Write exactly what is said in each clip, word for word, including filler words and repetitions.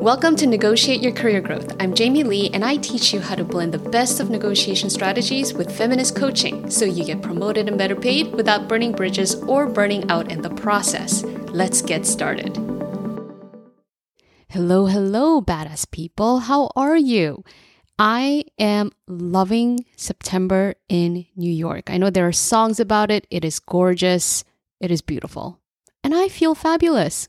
Welcome to Negotiate Your Career Growth. I'm Jamie Lee, and I teach you how to blend the best of negotiation strategies with feminist coaching so you get promoted and better paid without burning bridges or burning out in the process. Let's get started. Hello, hello, badass people. How are you? I am loving September in New York. I know there are songs about it. It is gorgeous. It is beautiful. And I feel fabulous.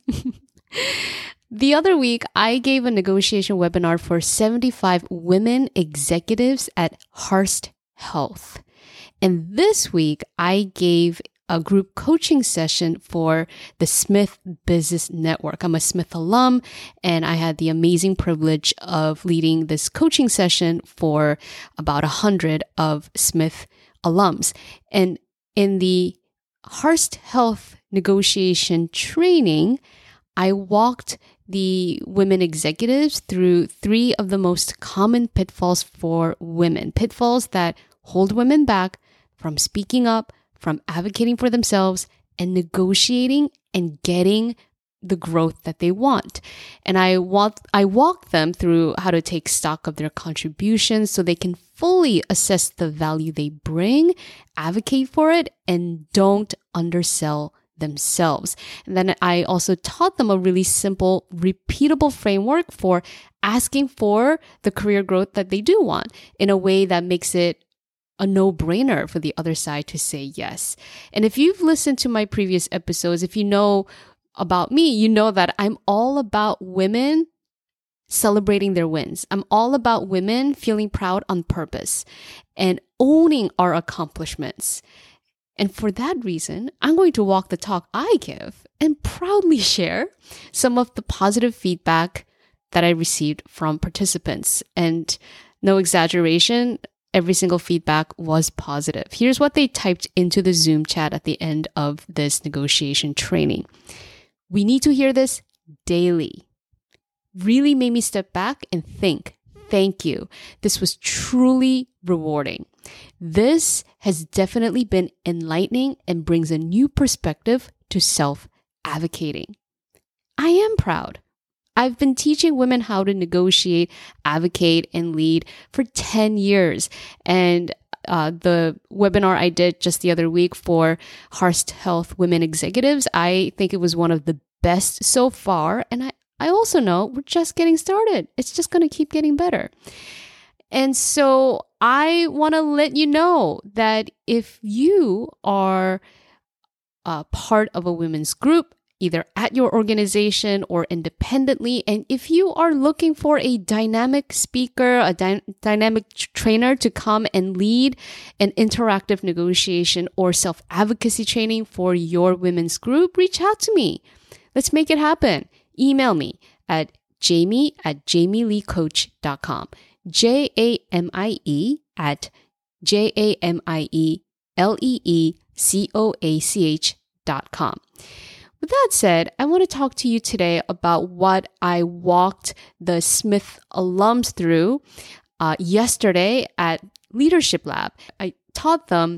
The other week, I gave a negotiation webinar for seventy-five women executives at Hearst Health. And this week, I gave a group coaching session for the Smith Business Network. I'm a Smith alum, and I had the amazing privilege of leading this coaching session for about one hundred of Smith alums. And in the Hearst Health negotiation training, I walked the women executives through three of the most common pitfalls for women. Pitfalls that hold women back from speaking up, from advocating for themselves, and negotiating and getting the growth that they want. And I want I walk them through how to take stock of their contributions so they can fully assess the value they bring, advocate for it, and don't undersell themselves. And then I also taught them a really simple, repeatable framework for asking for the career growth that they do want in a way that makes it a no-brainer for the other side to say yes. And if you've listened to my previous episodes, if you know about me, you know that I'm all about women celebrating their wins. I'm all about women feeling proud on purpose and owning our accomplishments. And for that reason, I'm going to walk the talk I give and proudly share some of the positive feedback that I received from participants. And no exaggeration, every single feedback was positive. Here's what they typed into the Zoom chat at the end of this negotiation training. We need to hear this daily. Really made me step back and think, thank you. This was truly rewarding. This has definitely been enlightening and brings a new perspective to self-advocating. I am proud. I've been teaching women how to negotiate, advocate, and lead for ten years. And uh, the webinar I did just the other week for Hearst Health Women Executives, I think it was one of the best so far. And I, I also know we're just getting started. It's just going to keep getting better. And so I want to let you know that if you are a part of a women's group, either at your organization or independently, and if you are looking for a dynamic speaker, a dy- dynamic t- trainer to come and lead an interactive negotiation or self-advocacy training for your women's group, reach out to me. Let's make it happen. Email me at jamie at jamie lee coach dot com. J A M I E at J A M I E L E E C O A C H dot com. With that said, I want to talk to you today about what I walked the Smith alums through uh, yesterday at Leadership Lab. I taught them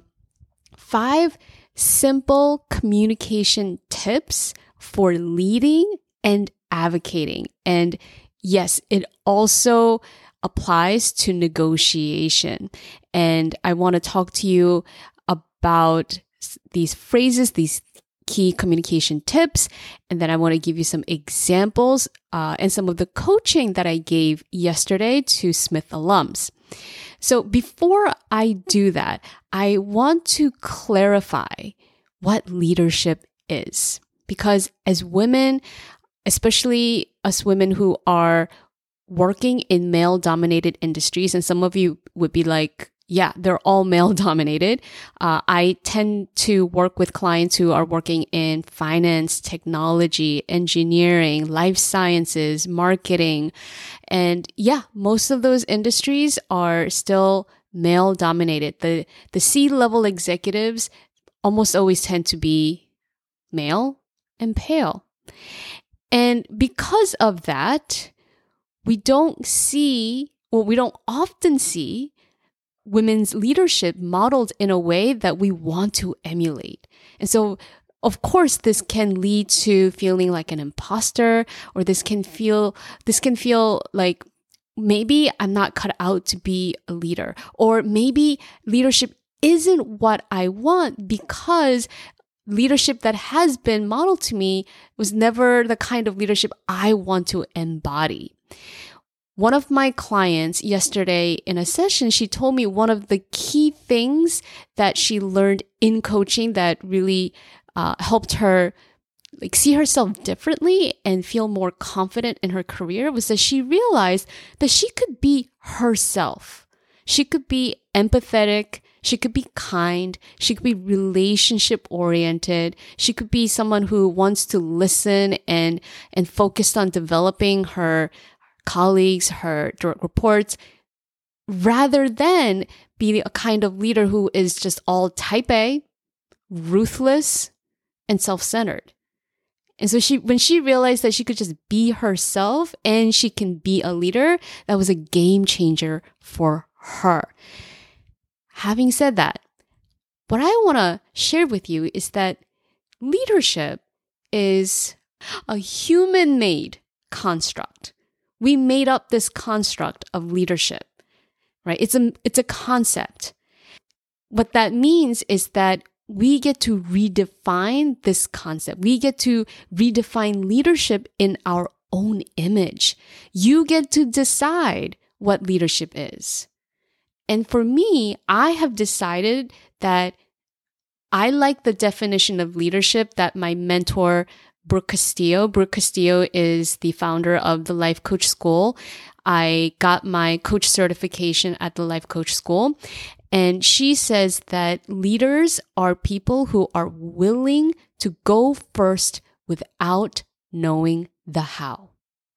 five simple communication tips for leading and advocating. And yes, it also applies to negotiation. And I want to talk to you about these phrases, these key communication tips, and then I want to give you some examples uh, and some of the coaching that I gave yesterday to Smith alums. So before I do that, I want to clarify what leadership is. Because as women, especially us women who are working in male-dominated industries, and some of you would be like, yeah, they're all male-dominated. Uh, I tend to work with clients who are working in finance, technology, engineering, life sciences, marketing. And yeah, most of those industries are still male-dominated. The, the C-level executives almost always tend to be male and pale. And because of that, we don't see, well, we don't often see women's leadership modeled in a way that we want to emulate. And so Of course, this can lead to feeling like an imposter, or this can feel, this can feel like maybe I'm not cut out to be a leader, or maybe leadership isn't what I want because leadership that has been modeled to me was never the kind of leadership I want to embody. One of my clients yesterday in a session, she told me one of the key things that she learned in coaching that really uh, helped her like see herself differently and feel more confident in her career was that she realized that she could be herself. She could be empathetic. She could be kind. She could be relationship oriented. She could be someone who wants to listen and, and focused on developing her colleagues, her direct reports, rather than be a kind of leader who is just all type A, ruthless, and self-centered. And so she, when she realized that she could just be herself and she can be a leader, that was a game changer for her. Having said that, what I want to share with you is that leadership is a human-made construct. We made up this construct of leadership, right? It's a, it's a concept. What that means is that we get to redefine this concept. We get to redefine leadership in our own image. You get to decide what leadership is. And for me, I have decided that I like the definition of leadership that my mentor, Brooke Castillo, Brooke Castillo is the founder of the Life Coach School. I got my coach certification at the Life Coach School. And she says that leaders are people who are willing to go first without knowing the how.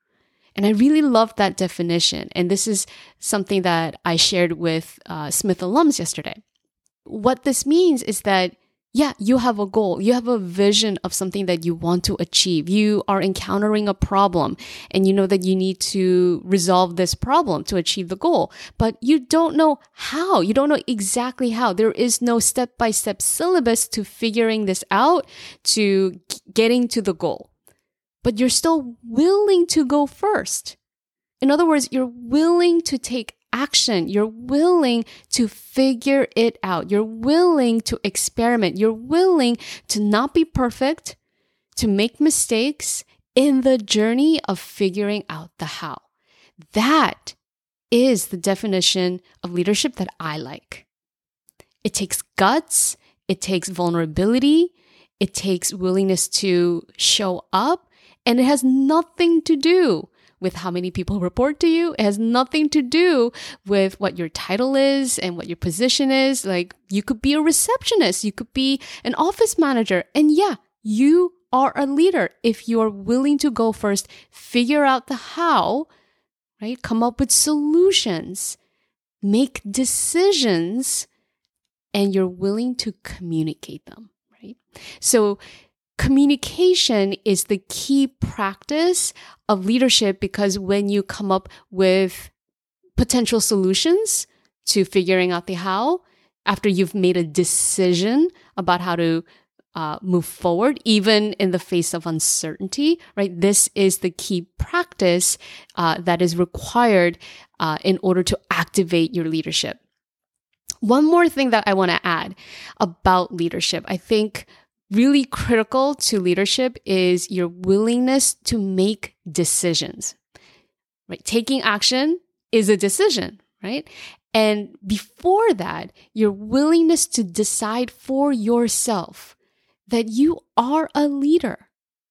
And I really love that definition. And this is something that I shared with uh, Smith alums yesterday. What this means is that, yeah, you have a goal. You have a vision of something that you want to achieve. You are encountering a problem and you know that you need to resolve this problem to achieve the goal, but you don't know how. You don't know exactly how. There is no step-by-step syllabus to figuring this out, to getting to the goal. But you're still willing to go first. In other words, you're willing to take action. You're willing to figure it out. You're willing to experiment. You're willing to not be perfect, to make mistakes in the journey of figuring out the how. That is the definition of leadership that I like. It takes guts. It takes vulnerability. It takes willingness to show up. And it has nothing to do with how many people report to you. It has nothing to do with what your title is and what your position is. Like, you could be a receptionist. You could be an office manager. And yeah, you are a leader if you are willing to go first, figure out the how, right? Come up with solutions, make decisions, and you're willing to communicate them, right? So communication is the key practice of leadership, because when you come up with potential solutions to figuring out the how, after you've made a decision about how to uh, move forward, even in the face of uncertainty, right? This is the key practice uh, that is required uh, in order to activate your leadership. One more thing that I want to add about leadership, I think really critical to leadership is your willingness to make decisions, right? Taking action is a decision, right? And before that, your willingness to decide for yourself that you are a leader.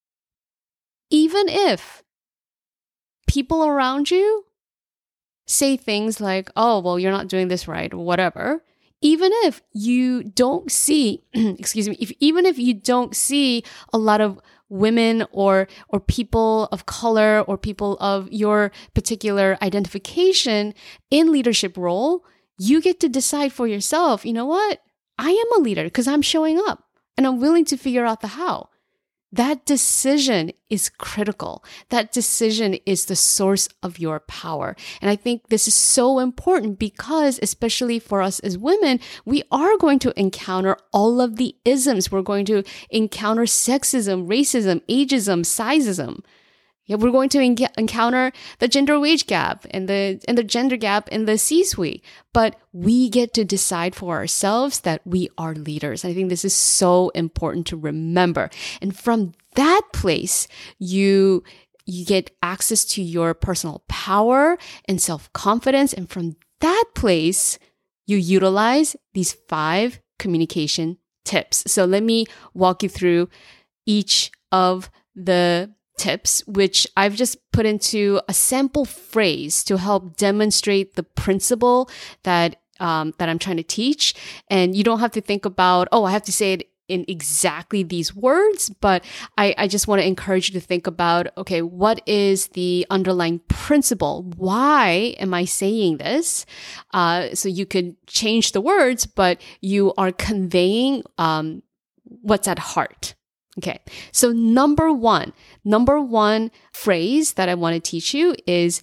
Even if people around you say things like, oh, well, you're not doing this right, or whatever. Even if you don't see, excuse me, if even if you don't see a lot of women or or people of color or people of your particular identification in leadership role, you get to decide for yourself, you know what? I am a leader because I'm showing up and I'm willing to figure out the how. That decision is critical. That decision is the source of your power. And I think this is so important because, especially for us as women, we are going to encounter all of the isms. We're going to encounter sexism, racism, ageism, sizeism. Yeah, we're going to en- encounter the gender wage gap and the and the gender gap in the C-suite. But we get to decide for ourselves that we are leaders. I think this is so important to remember. And from that place, you you get access to your personal power and self-confidence. And from that place, you utilize these five communication tips. So let me walk you through each of the tips, which I've just put into a sample phrase to help demonstrate the principle that um, that I'm trying to teach. And you don't have to think about, oh, I have to say it in exactly these words, but I, I just want to encourage you to think about, okay, what is the underlying principle? Why am I saying this? Uh, so you could change the words, but you are conveying um, what's at heart. Okay, so number one, number one phrase that I want to teach you is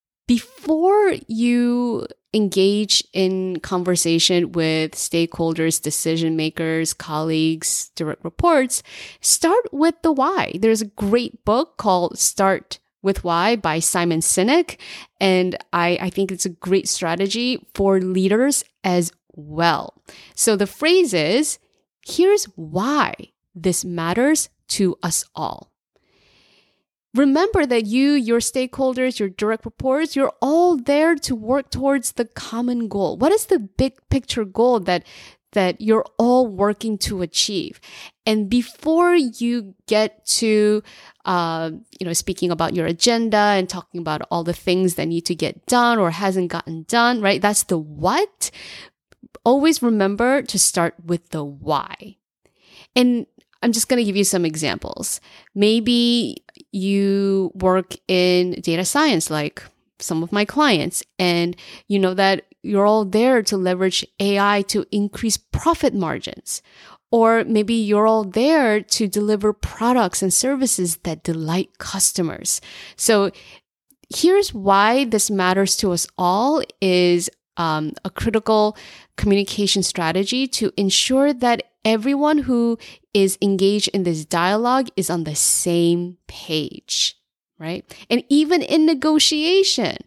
before you engage in conversation with stakeholders, decision makers, colleagues, direct reports, start with the why. There's a great book called Start with Why by Simon Sinek, and I, I think it's a great strategy for leaders as well. So the phrase is, here's why this matters to us all. Remember that you, your stakeholders, your direct reports, you're all there to work towards the common goal. What is the big picture goal that that you're all working to achieve? And before you get to, uh, you know, speaking about your agenda and talking about all the things that need to get done or hasn't gotten done, right? That's the what. Always remember to start with the why. And I'm just going to give you some examples. Maybe you work in data science like some of my clients, and you know that you're all there to leverage A I to increase profit margins. Or maybe you're all there to deliver products and services that delight customers. So here's why this matters to us all is um, a critical communication strategy to ensure that everyone who is engaged in this dialogue is on the same page, right? And even in negotiation,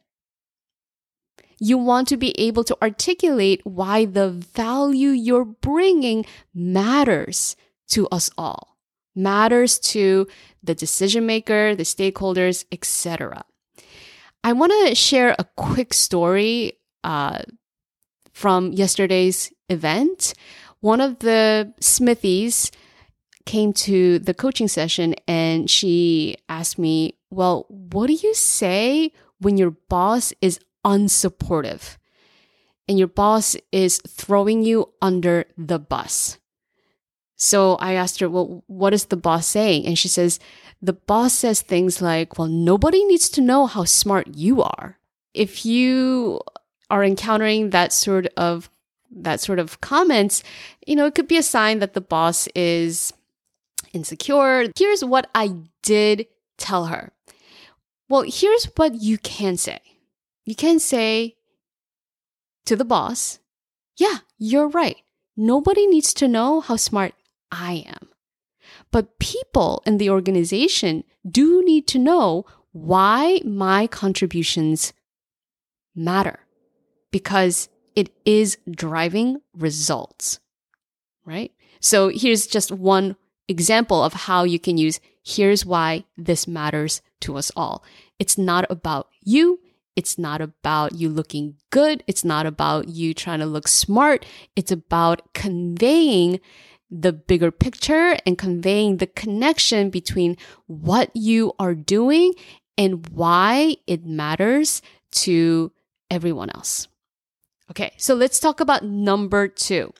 you want to be able to articulate why the value you're bringing matters to us all, matters to the decision maker, the stakeholders, et cetera. I want to share a quick story uh, from yesterday's event. One of the Smithies came to the coaching session and she asked me, well, what do you say when your boss is unsupportive and your boss is throwing you under the bus? So I asked her, well, what is the boss saying? And she says, the boss says things like, well, nobody needs to know how smart you are. If you are encountering that sort of that sort of comments, you know, it could be a sign that the boss is insecure. Here's what I did tell her. Well, here's what you can say. You can say to the boss, yeah, you're right. Nobody needs to know how smart I am. But people in the organization do need to know why my contributions matter, because it is driving results, right? So here's just one example of how you can use, here's why this matters to us all. It's not about you. It's not about you looking good. It's not about you trying to look smart. It's about conveying the bigger picture and conveying the connection between what you are doing and why it matters to everyone else. Okay, so let's talk about number two.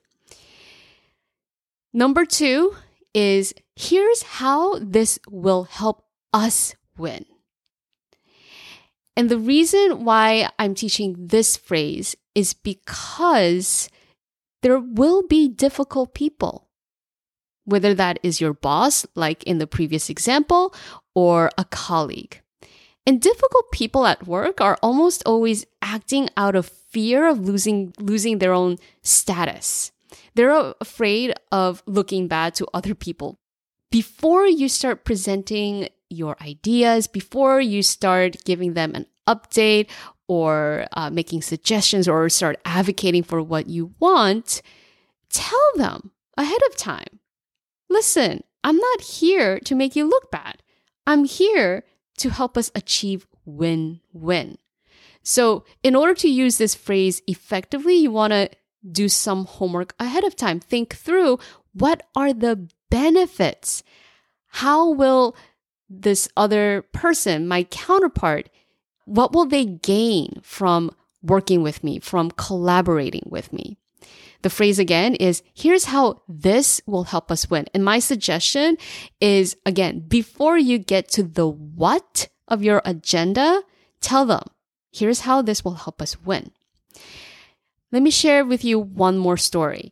Number two is, here's how this will help us win. And the reason why I'm teaching this phrase is because there will be difficult people. whether that is your boss, like in the previous example, or a colleague. And difficult people at work are almost always acting out of fear of losing, losing their own status. They're afraid of looking bad to other people. Before you start presenting your ideas, before you start giving them an update or uh, making suggestions or start advocating for what you want, tell them ahead of time. Listen, I'm not here to make you look bad. I'm here to help us achieve win-win. So in order to use this phrase effectively, you want to do some homework ahead of time. Think through, what are the benefits? How will this other person, my counterpart, what will they gain from working with me, from collaborating with me? The phrase again is, here's how this will help us win. And my suggestion is, again, before you get to the what of your agenda, tell them, here's how this will help us win. Let me share with you one more story.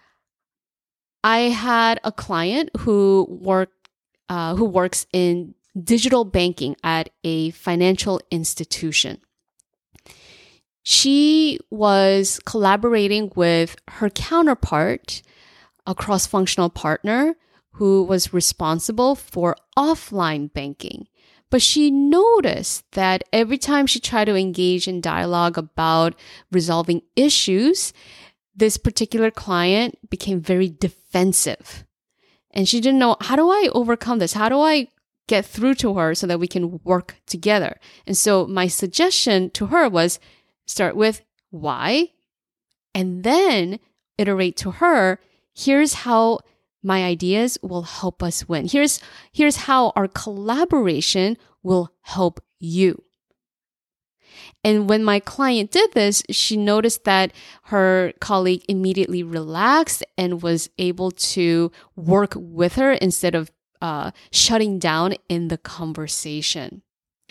I had a client who worked, uh, who works in digital banking at a financial institution. She was collaborating with her counterpart, a cross-functional partner who was responsible for offline banking. But she noticed that every time she tried to engage in dialogue about resolving issues, this particular client became very defensive. And she didn't know, how do I overcome this? How do I get through to her so that we can work together? And so my suggestion to her was, start with why, and then iterate to her, here's how my ideas will help us win. Here's, here's how our collaboration will help you. And when my client did this, she noticed that her colleague immediately relaxed and was able to work with her instead of uh, shutting down in the conversation.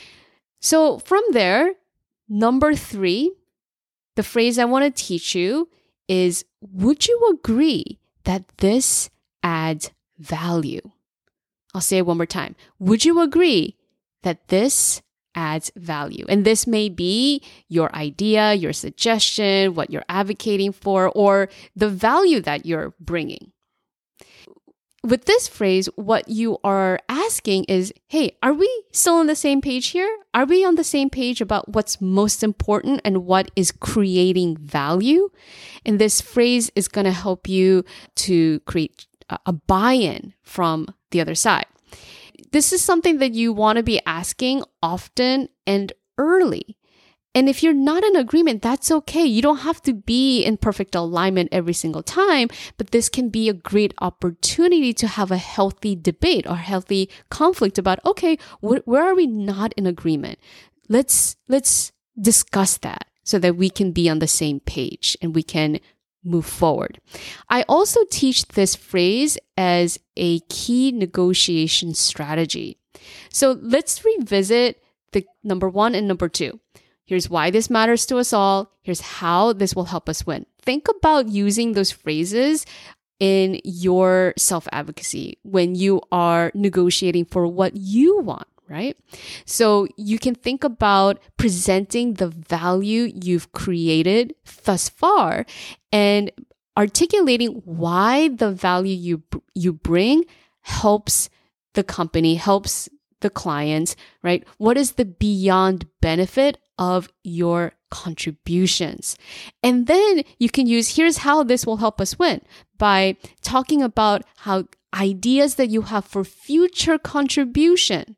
So from there, number three, the phrase I want to teach you is, would you agree that this adds value? I'll say it one more time. Would you agree that this adds value? And this may be your idea, your suggestion, what you're advocating for, or the value that you're bringing. With this phrase, what you are asking is, hey, are we still on the same page here? Are we on the same page about what's most important and what is creating value? And this phrase is going to help you to create a buy-in from the other side. This is something that you want to be asking often and early. And if you're not in agreement, that's okay. You don't have to be in perfect alignment every single time, but this can be a great opportunity to have a healthy debate or healthy conflict about, okay, wh- where are we not in agreement? Let's, let's discuss that so that we can be on the same page and we can move forward. I also teach this phrase as a key negotiation strategy. So let's revisit the number one and number two. Here's why this matters to us all. Here's how this will help us win. Think about using those phrases in your self-advocacy when you are negotiating for what you want, right? So you can think about presenting the value you've created thus far and articulating why the value you you bring helps the company, helps the clients, right? What is the beyond benefit of your contributions? And then you can use, here's how this will help us win, by talking about how ideas that you have for future contribution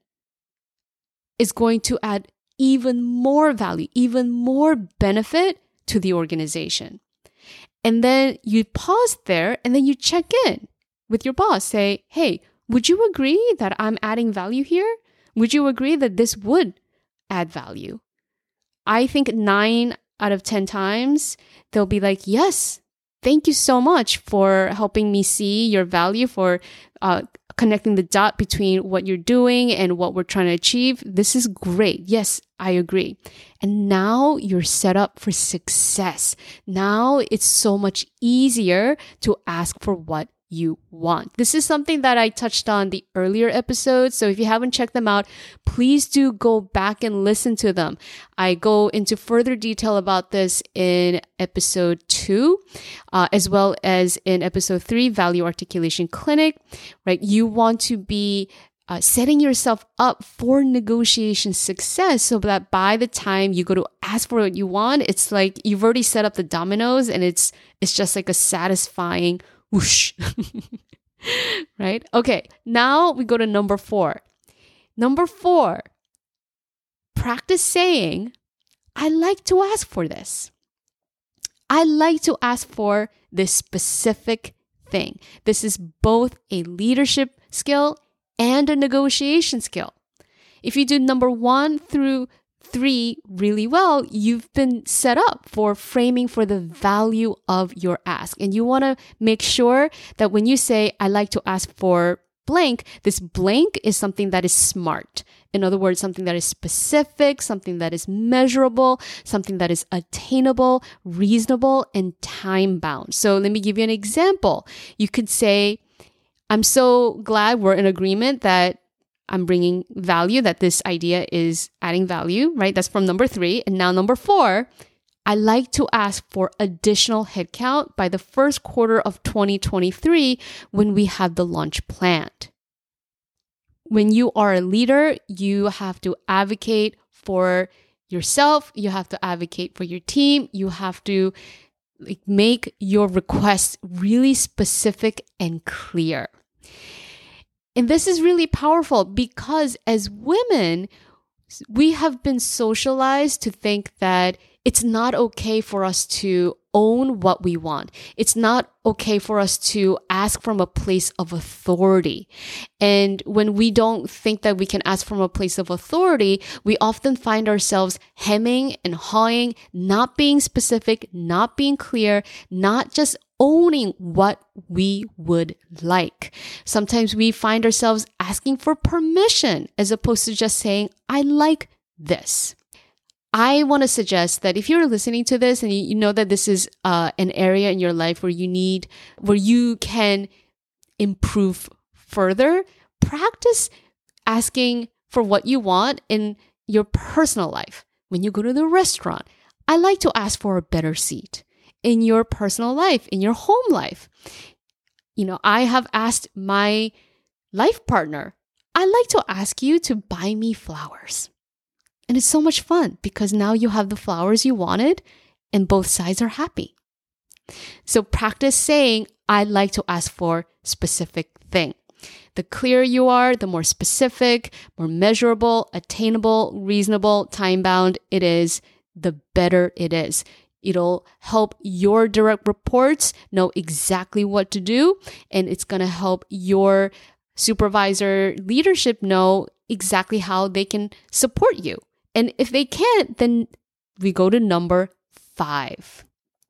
is going to add even more value, even more benefit to the organization. And then you pause there and then you check in with your boss. Say, hey, would you agree that I'm adding value here? Would you agree that this would add value? I think nine out of ten times, they'll be like, yes, thank you so much for helping me see your value, for uh, connecting the dot between what you're doing and what we're trying to achieve. This is great. Yes, I agree. And now you're set up for success. Now it's so much easier to ask for what you want. This is something that I touched on the earlier episodes. So if you haven't checked them out, please do go back and listen to them. I go into further detail about this in episode two, uh, as well as in episode three, Value Articulation Clinic, right? You want to be Uh, setting yourself up for negotiation success so that by the time you go to ask for what you want, it's like you've already set up the dominoes and it's it's just like a satisfying whoosh. Right? Okay, now we go to number four. Number four, practice saying, I like to ask for this. I like to ask for this specific thing. This is both a leadership skill and a negotiation skill. If you do number one through three really well, you've been set up for framing for the value of your ask. And you want to make sure that when you say, I like to ask for blank, this blank is something that is smart. In other words, something that is specific, something that is measurable, something that is attainable, reasonable, and time-bound. So let me give you an example. You could say, I'm so glad we're in agreement that I'm bringing value, that this idea is adding value, right? That's from number three. And now number four, I like to ask for additional headcount by the first quarter of twenty twenty-three when we have the launch planned. When you are a leader, you have to advocate for yourself. You have to advocate for your team. You have to like, make your requests really specific and clear. And this is really powerful because as women, we have been socialized to think that it's not okay for us to own what we want. It's not okay for us to ask from a place of authority. And when we don't think that we can ask from a place of authority, we often find ourselves hemming and hawing, not being specific, not being clear, not just owning what we would like. Sometimes we find ourselves asking for permission as opposed to just saying, I like this. I want to suggest that if you're listening to this and you, you know that this is uh, an area in your life where you need, where you can improve further, practice asking for what you want in your personal life. When you go to the restaurant, I like to ask for a better seat. In your personal life, in your home life. You know, I have asked my life partner, I like to ask you to buy me flowers. And it's so much fun because now you have the flowers you wanted and both sides are happy. So practice saying, I like to ask for specific thing. The clearer you are, the more specific, more measurable, attainable, reasonable, time-bound it is, the better it is. It'll help your direct reports know exactly what to do, and it's going to help your supervisor leadership know exactly how they can support you. And if they can't, then we go to number five.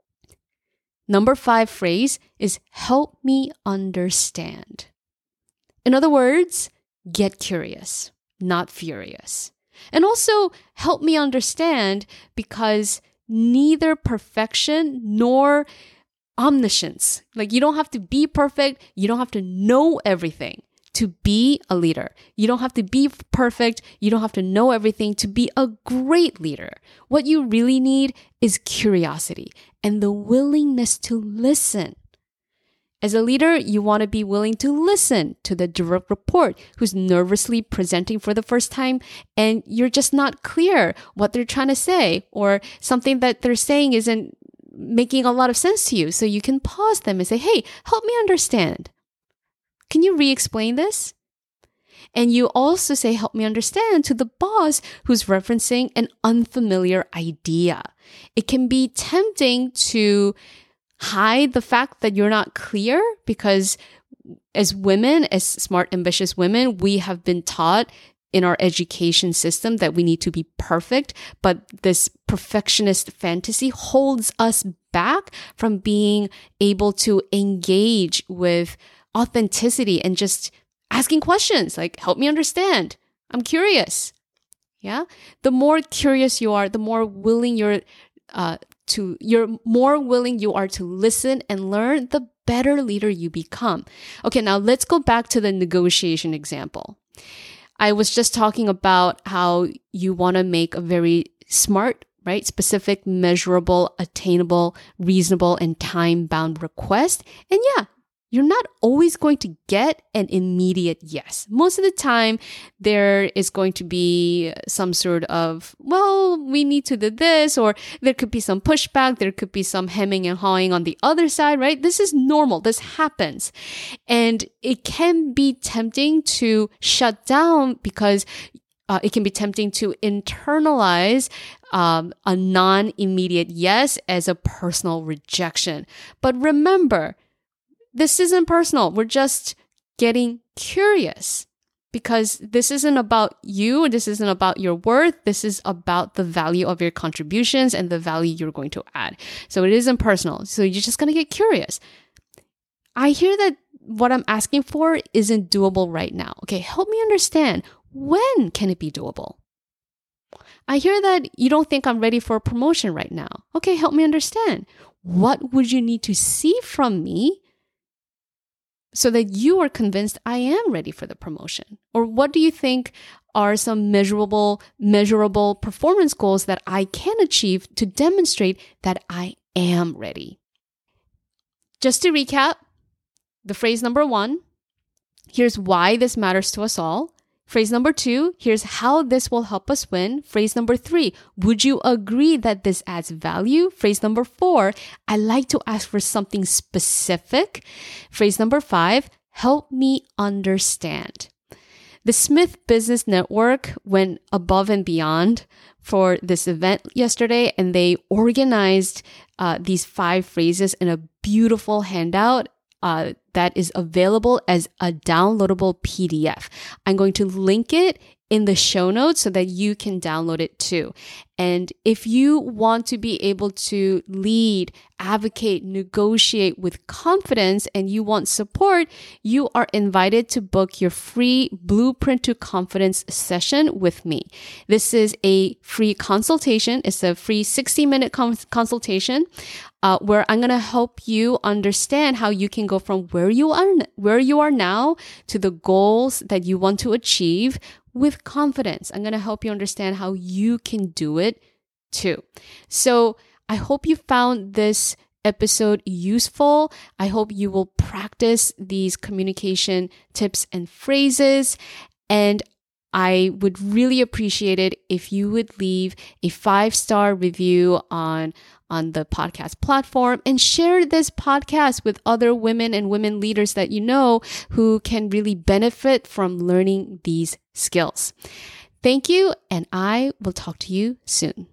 Number five phrase is help me understand. In other words, get curious, not furious. And also help me understand because neither perfection nor omniscience. Like you don't have to be perfect. You don't have to know everything to be a leader. You don't have to be perfect. You don't have to know everything to be a great leader. What you really need is curiosity and the willingness to listen. As a leader, you want to be willing to listen to the direct report who's nervously presenting for the first time and you're just not clear what they're trying to say or something that they're saying isn't making a lot of sense to you. So you can pause them and say, hey, help me understand. Can you re-explain this? And you also say, help me understand to the boss who's referencing an unfamiliar idea. It can be tempting to hide the fact that you're not clear because as women, as smart, ambitious women, we have been taught in our education system that we need to be perfect, but this perfectionist fantasy holds us back from being able to engage with authenticity and just asking questions like, help me understand. I'm curious. Yeah. The more curious you are, the more willing you're uh, to, you're more willing you are to listen and learn, the better leader you become. Okay, now let's go back to the negotiation example. I was just talking about how you want to make a very smart, right? Specific, measurable, attainable, reasonable, and time-bound request. And yeah, you're not always going to get an immediate yes. Most of the time, there is going to be some sort of, well, we need to do this, or there could be some pushback, there could be some hemming and hawing on the other side, right? This is normal. This happens. And it can be tempting to shut down because Uh, it can be tempting to internalize um, a non-immediate yes as a personal rejection. But remember, this isn't personal. We're just getting curious because this isn't about you. This isn't about your worth. This is about the value of your contributions and the value you're going to add. So it isn't personal. So you're just going to get curious. I hear that what I'm asking for isn't doable right now. Okay, help me understand. When can it be doable? I hear that you don't think I'm ready for a promotion right now. Okay, help me understand. What would you need to see from me so that you are convinced I am ready for the promotion? Or what do you think are some measurable, measurable performance goals that I can achieve to demonstrate that I am ready? Just to recap, the phrase number one, here's why this matters to us all. Phrase number two, here's how this will help us win. Phrase number three, would you agree that this adds value? Phrase number four, I like to ask for something specific. Phrase number five, help me understand. The Smith Business Network went above and beyond for this event yesterday, and they organized uh, these five phrases in a beautiful handout Uh, that is available as a downloadable P D F. I'm going to link it in the show notes so that you can download it too. And if you want to be able to lead, advocate, negotiate with confidence, and you want support, you are invited to book your free Blueprint to Confidence session with me. This is a free consultation. It's a free sixty minute cons- consultation uh, where I'm going to help you understand how you can go from where you are, where you are now to the goals that you want to achieve with confidence. I'm going to help you understand how you can do it too. So I hope you found this episode useful. I hope you will practice these communication tips and phrases. And I would really appreciate it if you would leave a five-star review on, on the podcast platform and share this podcast with other women and women leaders that you know who can really benefit from learning these skills. Thank you, and I will talk to you soon.